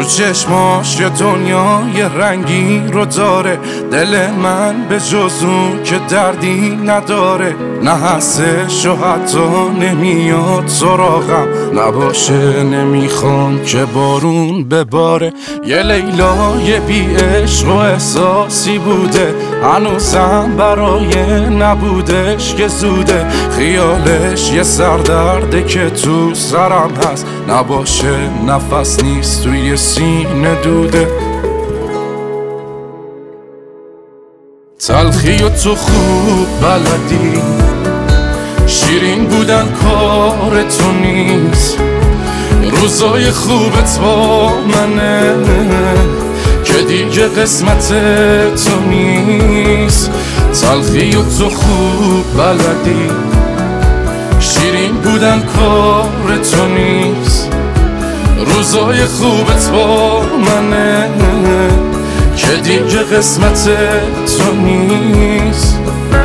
چشماش یه دنیای رنگی رو داره، دل من به جز اون که دردی نداره. نه هستش و حتی نمیاد سراغم، نباشه نمیخوام که بارون بباره. یه لیلای بی عشق و احساسی بوده، هنوزم برای نبودش که زوده. خیالش یه سردرده که تو سرم هست، نباشه نفس نیست توی سینه دوده. تلخی و تو خوب بلدی، شیرین بودن کار تو نیست. روزای خوبت با منه که دیگه قسمت تو نیست. تلخی و تو خوب بلدی، شیرین بودن کار تو نیست. روزای خوبت با منه که دیگه قسمت تو نیست.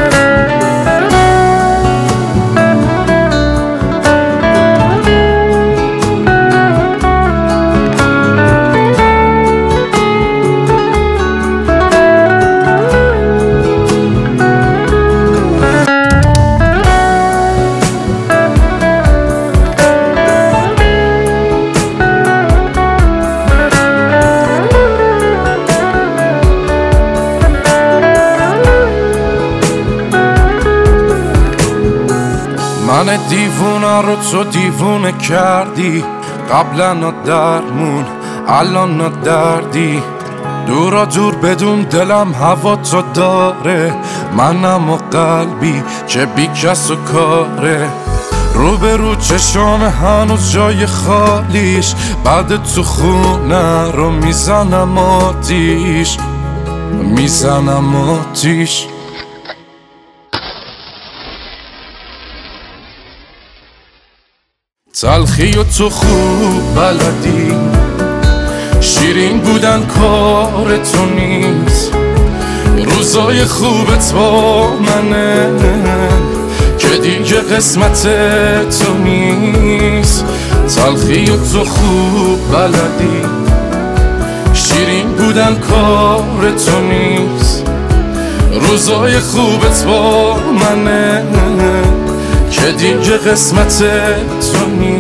من دیوونه رو تو دیوونه کردی، قبلا درمون الان دردی. دورا دور بدون دلم هوا تو داره، منم و قلبی که بی کس و کاره. رو به رو چشام هنوز جای خالیش، بعد تو خونه رو میزنم آتیش، میزنم آتیش. تلخی و تو خوب بلدی، شیرین بودن کار تو نیست. روزای خوبت با منه که دیگه قسمت تو نیست. تلخی و تو خوب بلدی، شیرین بودن کار تو نیست. روزای خوبت با منه که دیگه قسمت تو نیست.